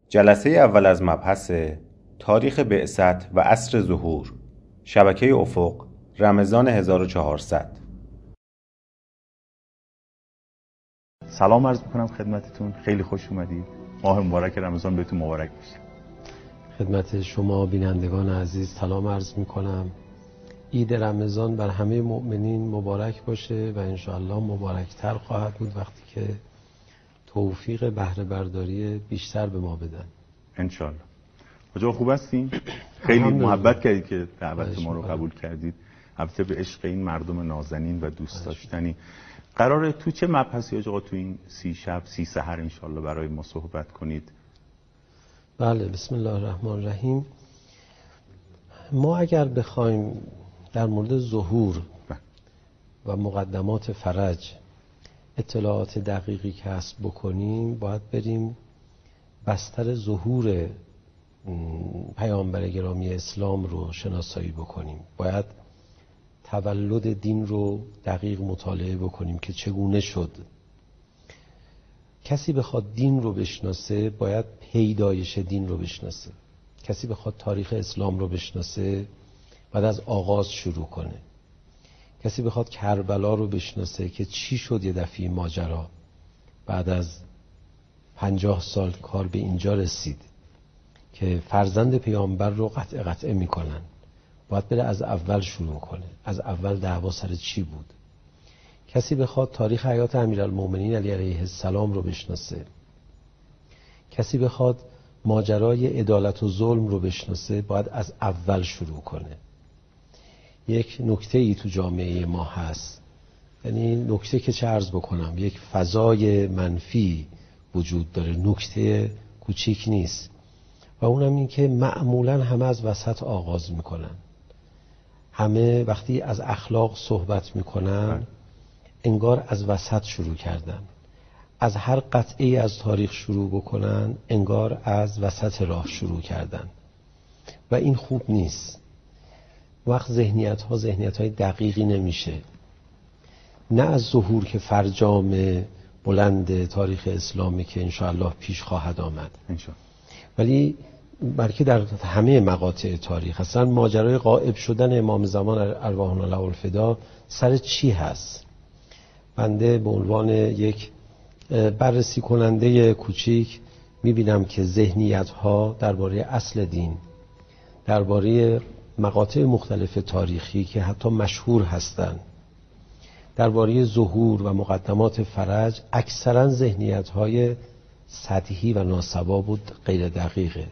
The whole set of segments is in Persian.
جلسه اول از مبحث تاریخ بعثت و عصر ظهور، شبکه افق، رمضان 1400. سلام عرض میکنم خدمتتون، خیلی خوش اومدید. ماه مبارک رمضان بهتون مبارک باشه. خدمت شما بینندگان عزیز سلام عرض میکنم. عید رمضان بر همه مؤمنین مبارک باشه و انشاءالله مبارکتر خواهد بود وقتی که توفیق بهره برداری بیشتر به ما بدن انشاءالله. کجا خوب هستین؟ خیلی محبت کردید که دعوت ما رو قبول کردید، البته به عشق این مردم نازنین و دوست داشتنی. قراره تو چه مبحثی آقا تو این 30 شب 30 سحر انشاءالله برای ما صحبت کنید؟ بله، بسم الله الرحمن الرحیم. ما اگر بخوایم در مورد ظهور و مقدمات فرج اطلاعات دقیقی کسب بکنیم، باید بریم بستر ظهور پیامبر گرامی اسلام رو شناسایی بکنیم. باید تولد دین رو دقیق مطالعه بکنیم که چگونه شد. کسی بخواد دین رو بشناسه باید پیدایش دین رو بشناسه. کسی بخواد تاریخ اسلام رو بشناسه بعد از آغاز شروع کنه. کسی بخواد کربلا رو بشناسه که چی شد یه دفعه ماجرا بعد از 50 سال کار به اینجا رسید که فرزند پیامبر رو قطعه میکنن، باید بره از اول شروع کنه. از اول دعوا سر چی بود. کسی بخواد تاریخ حیات امیرالمومنین علی علیه السلام رو بشناسه، کسی بخواد ماجرای عدالت و ظلم رو بشناسه، باید از اول شروع کنه. یک نکته ای تو جامعه ما هست، یعنی نکته که چه عرض بکنم، یک فضای منفی وجود داره، نکته کوچیک نیست، و اونم این که معمولا همه از وسط آغاز میکنن. همه وقتی از اخلاق صحبت میکنن انگار از وسط شروع کردن. از هر قطعه از تاریخ شروع بکنن انگار از وسط راه شروع کردن و این خوب نیست. وقت ذهنیت‌های دقیقی نمیشه. نه از ظهور که فرجام بلند تاریخ اسلامی که انشاءالله پیش خواهد آمد ولی بلکه در همه مقاطع تاریخ. اصلا ماجرای غائب شدن امام زمان ارواحنا له الفدا سر چی هست؟ بنده به عنوان یک بررسی کننده کوچیک میبینم که ذهنیت‌ها درباره اصل دین، درباره مقاطع مختلف تاریخی که حتی مشهور هستند، درباره ظهور و مقدمات فرج، اکثرا ذهنیت‌های سطحی و ناسوا بود، غیر دقیقه.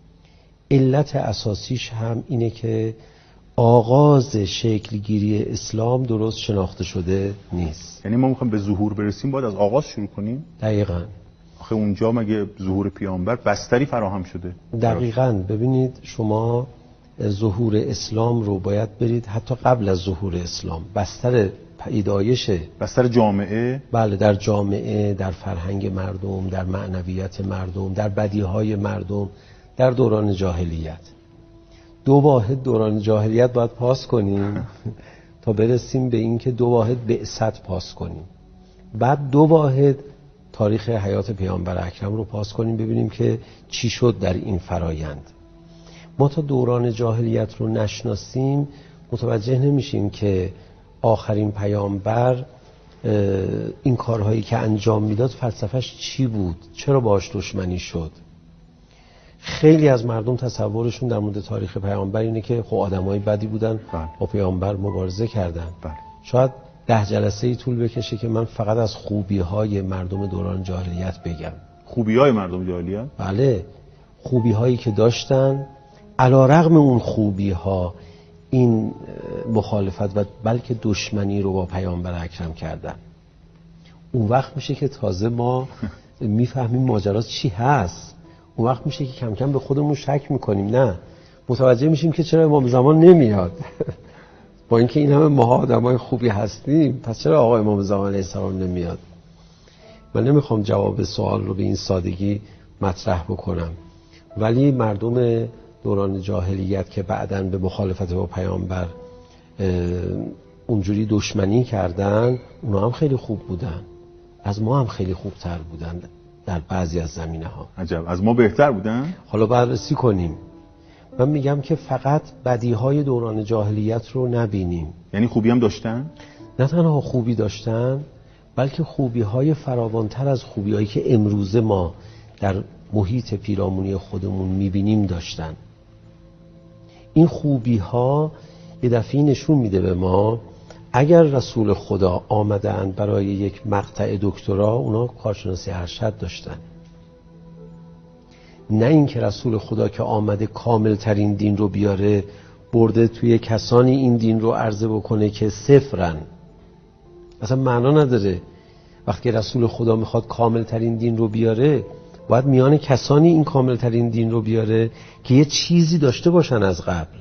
علت اساسیش هم اینه که آغاز شکلگیری اسلام درست شناخته شده نیست. یعنی ما میخوایم به ظهور برسیم باید از آغاز شروع کنیم؟ دقیقاً. آخه اونجا مگه ظهور پیامبر بستری فراهم شده؟ دقیقاً. ببینید شما ظهور اسلام رو باید برید حتی قبل از ظهور اسلام، بستر پیدایشه، بستر جامعه. بله، در جامعه، در فرهنگ مردم، در معنویت مردم، در بدیهای مردم، در دوران جاهلیت. 2 واحد دوران جاهلیت باید پاس کنیم تا برسیم به این که 2 واحد بعثت پاس کنیم. بعد 2 واحد تاریخ حیات پیامبر اکرم رو پاس کنیم ببینیم که چی شد در این فرایند. ما تا دوران جاهلیت رو نشناسیم متوجه نمیشیم که آخرین پیامبر این کارهایی که انجام میداد فلسفهش چی بود، چرا باهاش دشمنی شد. خیلی از مردم تصورشون در مورد تاریخ پیامبر اینه که خب آدمای بدی بودن با پیامبر مبارزه کردن. شاید 10 جلسه ای طول بکشه که من فقط از خوبی‌های مردم دوران جاهلیت بگم. خوبی‌های مردم جاهلیت؟ بله، خوبی‌هایی که داشتن، علی رغم اون خوبی‌ها این مخالفت و بلکه دشمنی رو با پیامبر اکرم کردن. اون وقت میشه که تازه ما میفهمیم ماجرا چی هست. اون وقت میشه که کم کم به خودمون شک میکنیم، نه متوجه میشیم که چرا امام زمان نمیاد با اینکه این همه ما آدمای خوبی هستیم، پس چرا آقا امام زمان علیه السلام نمیاد؟ من نمیخوام جواب سوال رو به این سادگی مطرح بکنم، ولی مردم دوران جاهلیت که بعداً به مخالفت با پیامبر اونجوری دشمنی کردن، اونا هم خیلی خوب بودن، از ما هم خیلی خوبتر بودن. در بعضی از زمینه‌ها. عجب، از ما بهتر بودن؟ حالا بررسی کنیم. من میگم که فقط بدیهای دوران جاهلیت رو نبینیم. یعنی خوبی هم داشتن؟ نه تنها خوبی داشتن، بلکه خوبی‌های فراوان‌تر از خوبی‌هایی که امروزه ما در محیط پیرامونی خودمون میبینیم داشتن. این خوبی‌ها یه دفعه نشون میده به ما اگر رسول خدا آمدن برای یک مقطع دکترا، اونا کارشناسی ارشد داشتن. نه اینکه رسول خدا که آمده کامل ترین دین رو بیاره، برده توی کسانی این دین رو عرضه بکنه که صفرن. اصلا معنا نداره. وقتی رسول خدا میخواد کامل ترین دین رو بیاره، باید میان کسانی این کامل ترین دین رو بیاره که یه چیزی داشته باشن از قبل.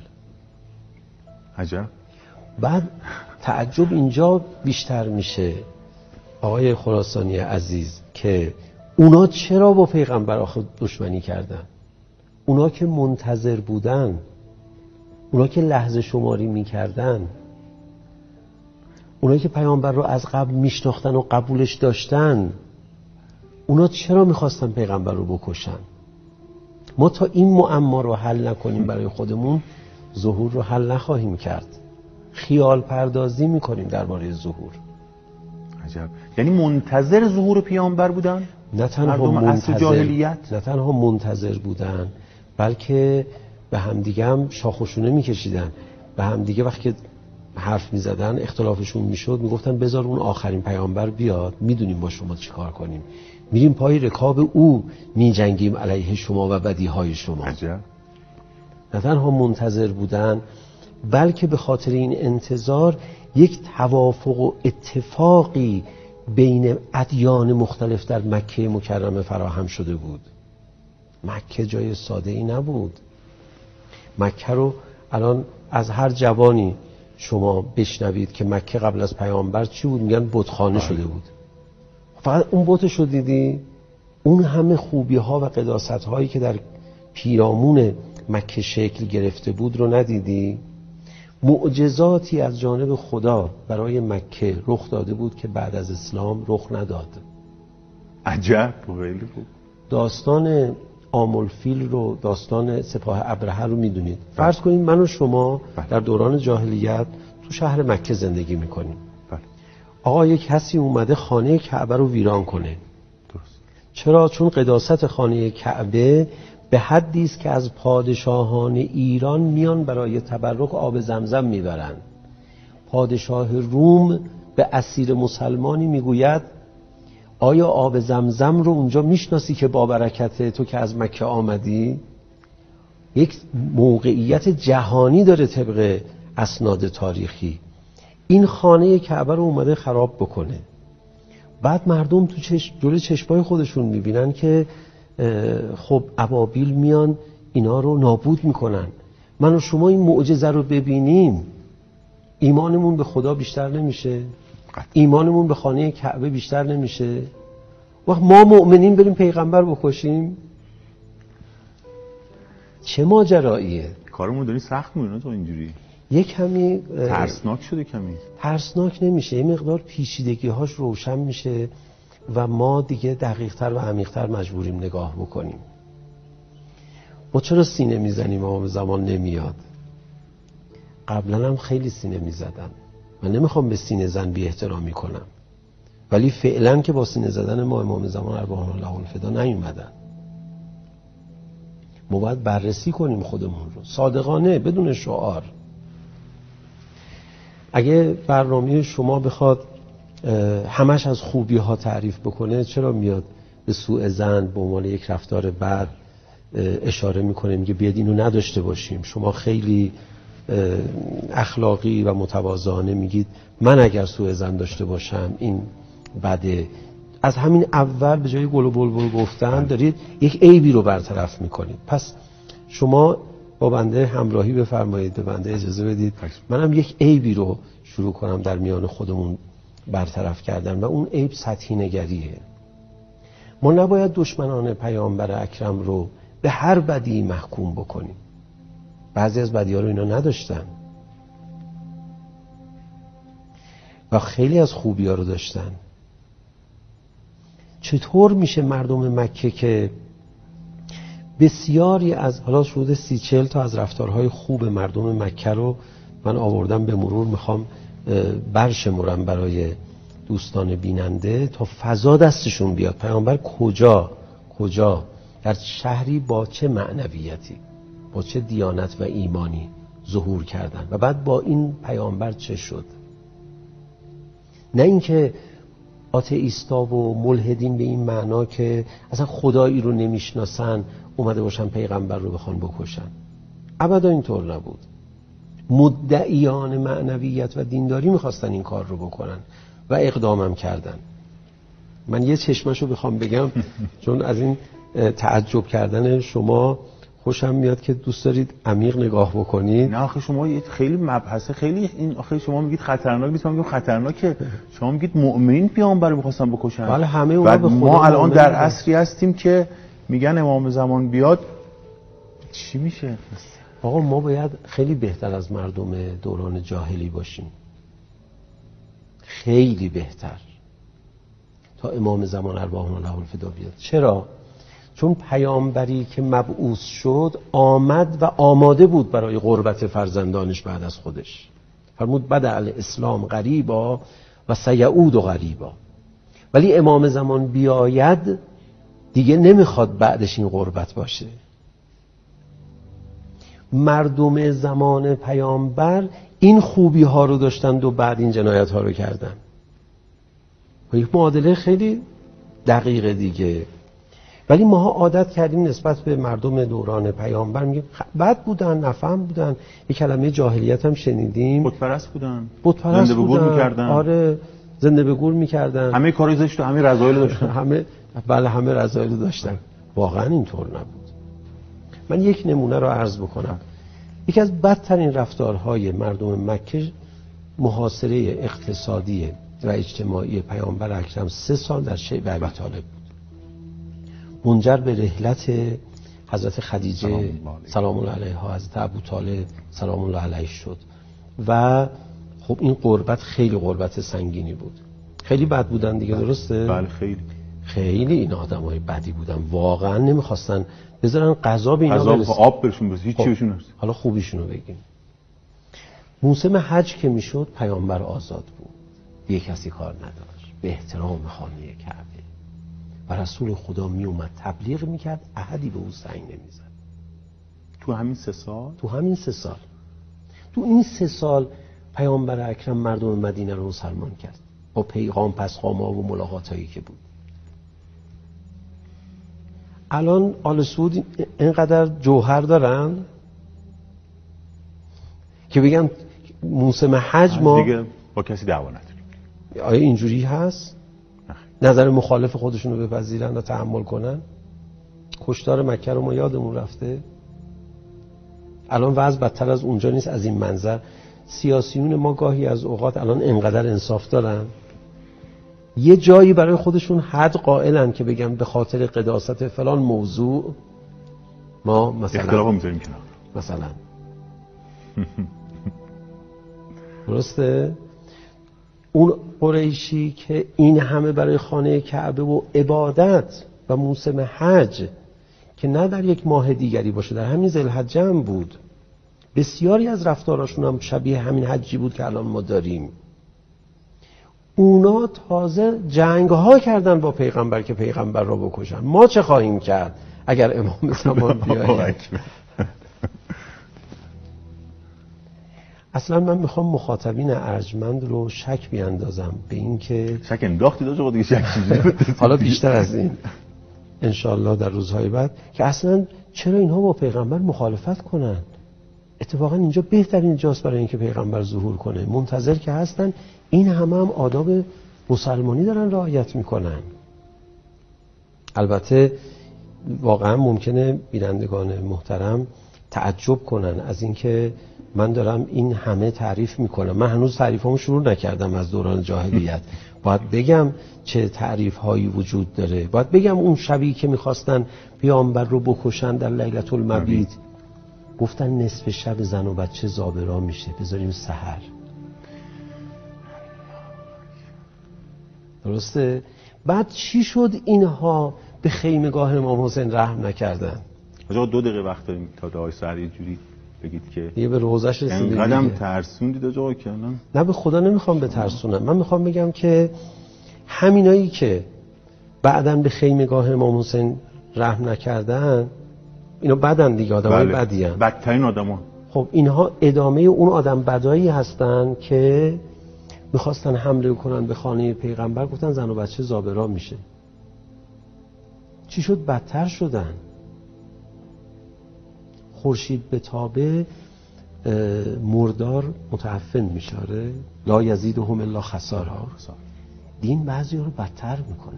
عجب. بعد تعجب اینجا بیشتر میشه آقای خراسانی عزیز که اونا چرا با پیغمبر آخر دشمنی کردن؟ اونا که منتظر بودن، اونا که لحظه شماری میکردن، اونا که پیامبر رو از قبل میشناختن و قبولش داشتن، اونا چرا میخواستن پیغمبر رو بکشن؟ ما تا این معما رو حل نکنیم برای خودمون، ظهور رو حل نخواهیم کرد. خیال پردازی میکنیم درباره ظهور. عجب. یعنی منتظر ظهور پیامبر بودن؟ نه تنها منتظر بودن، بلکه به همدیگه هم شاخوشونه میکشیدن. به همدیگه وقتی حرف میزدن اختلافشون میشد، میگفتن بذار اون آخرین پیامبر بیاد، میدونیم با شما چیکار کنیم، میریم پای رکاب او میجنگیم علیه شما و بدیهای شما. عجب. نه تنها منتظر بودن، بلکه به خاطر این انتظار یک توافق و اتفاقی بین ادیان مختلف در مکه مکرمه فراهم شده بود. مکه جای ساده ای نبود. مکه رو الان از هر جوانی شما بشنوید که مکه قبل از پیامبر چی بود، میگن بتخانه شده بود. فقط اون بتش رو دیدی؟ اون همه خوبی ها و قداست هایی که در پیرامون مکه شکل گرفته بود رو ندیدی؟ معجزاتی از جانب خدا برای مکه رخ داده بود که بعد از اسلام رخ نداد. عجب. خیلی خوب. داستان آملفیل رو، داستان سپاه ابرهه رو میدونید. فرض کنید من و شما در دوران جاهلیت تو شهر مکه زندگی میکنیم. آقا یک کسی اومده خانه کعبه رو ویران کنه. درست. چرا؟ چون قداست خانه کعبه به حدی است که از پادشاهان ایران میان برای تبرک آب زمزم میبرن. پادشاه روم به اسیر مسلمانی میگوید آیا آب زمزم رو اونجا میشناسی که با برکت تو که از مکه آمدی؟ یک موقعیت جهانی داره طبق اسناد تاریخی. این خانه کعبه رو اومده خراب بکنه. بعد مردم تو جلوی چشمای خودشون میبینن که خب ابابیل میان اینا رو نابود میکنن. من و شما این معجزه رو ببینیم، ایمانمون به خدا بیشتر نمیشه؟ ایمانمون به خانه کعبه بیشتر نمیشه؟ وقت ما مؤمنین بریم پیغمبر بکشیم؟ چه ماجراییه؟ کارمون داری سخت می‌کنه تو اینجوری. یک کمی ترسناک شده. کمی ترسناک نمیشه، یه مقدار پیچیدگی‌هاش روشن میشه و ما دیگه دقیق‌تر و عمیق‌تر مجبوریم نگاه بکنیم. ما چرا سینه میزنیم امام زمان نمیاد؟ قبلا هم خیلی سینه میزدن. من نمیخوام به سینه زن بی احترامی کنم، ولی فعلا که با سینه زدن ما امام زمان ارواحنا الله الفدا نیومدن. ما باید بررسی کنیم خودمون رو صادقانه، بدون شعار. اگه برنامه شما بخواد همش از خوبی ها تعریف بکنه، چرا میاد به سوء ظن به عنوان یک رفتار بد اشاره میکنه، میگه بیاد اینو نداشته باشیم؟ شما خیلی اخلاقی و متواضعانه میگید من اگر سوء ظن داشته باشم این بده. از همین اول به جای گل و بلبل گفتن دارید یک عیبی رو برطرف میکنید. پس شما با بنده همراهی بفرمایید، به بنده اجازه بدید منم یک عیبی رو شروع کنم در میان خودمون برطرف کردن و اون عیب سطحی نگریه. ما نباید دشمنان پیامبر اکرم رو به هر بدی محکوم بکنیم. بعضی از بدی‌ها رو اینا نداشتن و خیلی از خوبی‌ها رو داشتن. چطور میشه مردم مکه که بسیاری از حالا شده 30-40 تا از رفتارهای خوب مردم مکه رو من آوردم به مرور، میخوام برشمرم برای دوستان بیننده تا فضا دستشون بیاد. پیامبر کجا در شهری با چه معنویتی، با چه دیانت و ایمانی ظهور کردن و بعد با این پیامبر چه شد. نه اینکه آتئیستا و ملحدین به این معنا که اصلا خدایی رو نمیشناسن اومده باشن پیغمبر رو بخوان بکشن. ابدا اینطور نبود. مدعیان معنویت و دینداری میخواستن این کار رو بکنن و اقدامم کردن. من یه چشمشو بخوام بگم چون از این تعجب کردن شما خوشم میاد که دوست دارید عمیق نگاه بکنید. نه آخه شما خیلی مبحثه، خیلی این آخه شما میگید خطرناک نیست، من میگم خطرناکه. شما میگید مؤمنین پیامبر رو می‌خواستن بکشن. بله همه اونا به خدا. ما الان در عصری هستیم که میگن امام زمان بیاد چی میشه؟ آقا ما باید خیلی بهتر از مردم دوران جاهلی باشیم، خیلی بهتر، تا امام زمان ارواحنا له الفدا بیاد. چرا؟ چون پیامبری که مبعوث شد آمد و آماده بود برای قربت فرزندانش بعد از خودش. فرمود بدأ الاسلام غریبا و سیعود غریبا. ولی امام زمان بیاید دیگه نمیخواد بعدش این قربت باشه. مردم زمان پیامبر این خوبی ها رو داشتند و بعد این جنایت ها رو کردن. و یک معادله خیلی دقیقه دیگه. ولی ماها عادت کردیم نسبت به مردم دوران پیامبر میگیم بد بودن، نفهم بودن. یک کلمه جاهلیت هم شنیدیم، بتپرست بودن، زنده به گور میکردن. آره زنده به گور میکردن، همه کارای زشت و همه رذایل داشتن. همه رذایل داشتن. واقعا اینطور نبود. من یک نمونه رو عرض بکنم. یکی از بدترین رفتارهای مردم مکه محاصره اقتصادی و اجتماعی پیامبر اکرم 3 سال در شیب ابی طالب بود. منجر به رحلت حضرت خدیجه سلام الله علیها، حضرت ابو طالب سلام الله علیه شد و خب این قربت خیلی قربت سنگینی بود. خیلی بد بودن دیگه، درسته؟ بله خیلی این آدمای بدی بودن، واقعا نمیخواستن بذارن غذا به اینا برسه، آب بهشون برسه، هیچ چی بهشون نرسه. حالا خوبیشونو بگیم. موسم حج که میشد پیامبر آزاد بود، دیگه کسی کار نداشت، به احترام خانه کعبه و رسول خدا می اومد تبلیغ میکرد، احدی به او سنگ نمیزد. تو همین 3 سال؟ تو این 3 سال پیامبر اکرم مردم مدینه رو مسلمان کرد با پیغام پسخام‌ها و ملاقاتایی که بود. الان آل سعود اینقدر جوهر دارن که بگم موسم حج ما دیگه با کسی دعوا نداریم. آیا اینجوری هست؟ نظر مخالف خودشون رو بپذیرن و تحمل کنن؟ کشتار مکه رو ما یادمون رفته. الان وضع بدتر از اونجا نیست. از این منظر سیاسیون ما گاهی از اوقات الان انقدر انصاف دارن، یه جایی برای خودشون حد قائلن که بگن به خاطر قداست فلان موضوع ما مثلا اختلاف میذاریم کنار مثلا. درسته؟ اون قریشی که این همه برای خانه کعبه و عبادت و موسم حج که نه در یک ماه دیگری باشه، در همین ذوالحجه هم بود، بسیاری از رفتاراشون هم شبیه همین حجی بود که الان ما داریم. اونا تازه جنگ ها کردن با پیغمبر که پیغمبر را بکشن. ما چه خواهیم کرد اگر امام زمان بیاید؟ اصلا من میخوام مخاطبین ارجمند رو شک بیاندازم به این که شک انداختی داشت دیگه شک حالا بیشتر از این انشالله در روزهای بعد که اصلا چرا اینها با پیغمبر مخالفت کنن. اتفاقا اینجا بهترین جاست برای اینکه پیغمبر ظهور کنه. منتظر که هستن، این همه هم آداب مسلمانی دارن رعایت میکنن. البته واقعا ممکنه بینندگان محترم تعجب کنن از اینکه من دارم این همه تعریف میکنم. من هنوز تعریفامو شروع نکردم از دوران جاهلیت. باید بگم چه تعریف هایی وجود داره. باید بگم اون شبی که میخواستن پیامبر رو بکشن در لیلة المبیت، گفتن نصف شب زن و بچه زابرا میشه، بذاریم سحر. درسته؟ بعد چی شد اینها به خیمگاه امام حسین رحم نکردن؟ آقا 2 دقیقه وقت داریم تا دعای سحر یه جوری بگید که دیگه به روزش رسیدیم. اینقدرم ترسوندید آقا که الان. نه به خدا نمیخوام بترسونم، من میخوام بگم که همینایی که بعداً به خیمگاه امام حسین رحم نکردن اینا بدن دیگه، آدمای بدی ان، بدترین آدما. خب اینها ادامه اون آدم بدایی هستن که میخواستن حمله کنن به خانه پیغمبر، گفتن زن و بچه زابرا میشه. چی شد؟ بدتر شدن. خورشید به تابه مردار متعفن میشاره، لا یزیدهم الا خسارا. دین بعضی رو بدتر میکنه.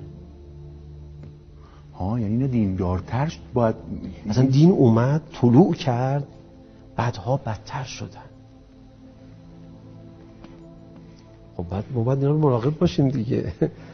یعنی اینه دیندارتر باید، مثلا دین اومد طلوع کرد، بعدها بدتر شدن. خب بعد ما باید اینا رو مراقب باشیم دیگه.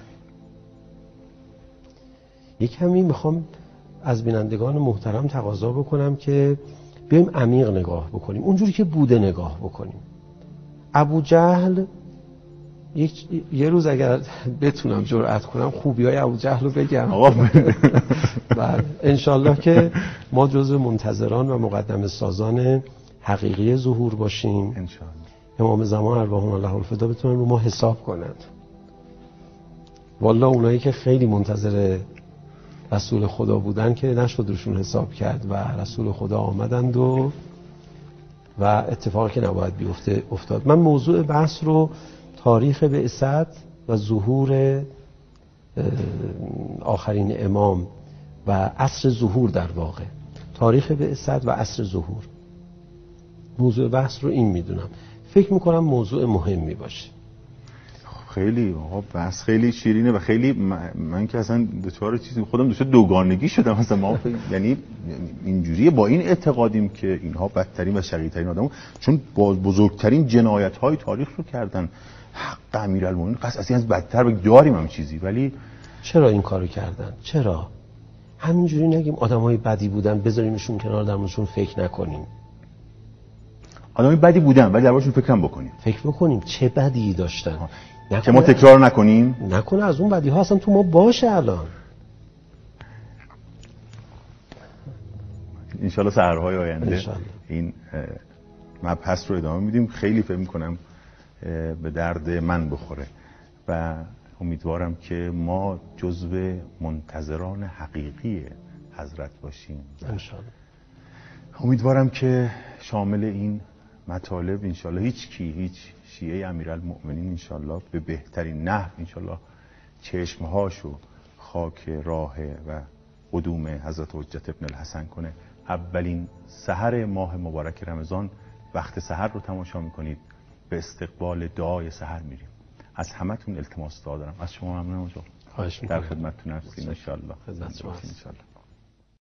یک کمی میخوام از بینندگان محترم تقاضا بکنم که بیایم عمیق نگاه بکنیم، اونجوری که بوده نگاه بکنیم. ابو جهل یه روز اگر بتونم جرأت کنم خوبی‌های ابو جهل رو بگم. بله انشالله که ما جزو منتظران و مقدم سازان حقیقی ظهور باشیم انشالله. امام زمان ارواحهم الله الفدا بتونن رو ما حساب کنند. والله اونایی که خیلی منتظر رسول خدا بودن که نشد روشون حساب کرد و رسول خدا آمدند و اتفاقی که نباید بیفته افتاد. من موضوع بحث رو تاریخ بعثت و ظهور آخرین امام و عصر ظهور، در واقع تاریخ بعثت و عصر ظهور، موضوع بحث رو این میدونم. فکر میکنم موضوع مهمی باشه. خیلی بحث خیلی شیرینه و خیلی من که اصلا دوچار چیزی خودم دوچار دوگانگی شدم مثلا. ما یعنی اینجوریه با این اعتقادیم که اینها بدترین و شقی‌ترین آدمو، چون با بزرگترین جنایت‌های تاریخ رو کردن، حق امیرالمومنین قصد از بدتر داریم هم چیزی. ولی چرا این کارو کردن؟ چرا همینجوری نگیم آدمای بدی بودن بذاریمشون کنار، در موردشون فکر نکنیم؟ آدمای بدی بودن ولی دربارشون فکر بکنیم. فکر بکنیم چه بدی داشتن که ما تکرار نکنیم. نکنه از اون بدی ها اصلا تو ما باشه. الان انشالله سحرهای آینده این مبحث رو ادامه میدیم. خیلی فکر میکنم به درد من بخوره و امیدوارم که ما جزو منتظران حقیقی حضرت باشیم. انشالله. امیدوارم که شامل این مطالب انشالله هیچ شیعه امیرالمؤمنین انشالله به بهترین نحو انشالله چشمهاشو خاک راه و قدوم حضرت حجت ابن الحسن کنه. اولین سحر ماه مبارک رمضان وقت سحر رو تماشا میکنید، به استقبال دعای سحر میریم. از همتون التماس دعا دارم. از شما ممنونم. خواهش میکنم. در خدمتتون هستیم انشالله. خدمت شما.